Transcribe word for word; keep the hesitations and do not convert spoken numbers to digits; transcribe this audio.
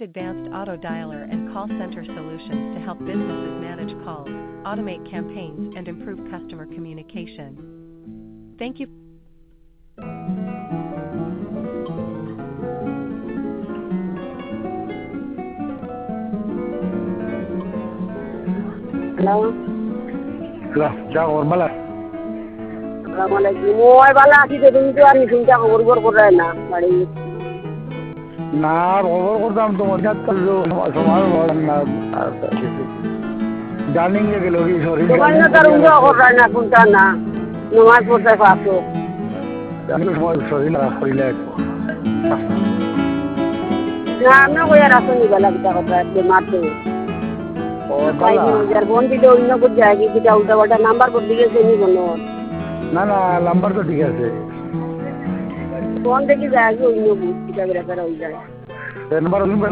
advanced auto dialer and call center solutions to help businesses manage calls, automate campaigns, and improve customer communication. Thank you. Hello. Hello, যা খবর ভালো? আসসালামু আলাইকুম। ওই ভালো আছি তো, তুমি তো আর চিন্তা খবর খবর করে না বাড়ি। না খবর করতাম তোমার কাছে সময় বলেন না জানি গেল কি শরীর তোমার না তার উঙ্গ করে না কোনটা না নমাজ পড়তে পারছো জানি সময় শরীর খারাপ করিলে না আমি কই আর আসনি গলা কিটা কথা বেমার তো ও তাই বালা যার ফোন দিতে অন্য কোথাও যায় কি কিটা উল্টা পাল্টা নাম্বার করে দিয়েছে নি কোনো না না নাম্বার তো ঠিক আছে ফোন দেখি যায় কি অন্য কিটা বেরা বেরা হয়ে যায় নাম্বার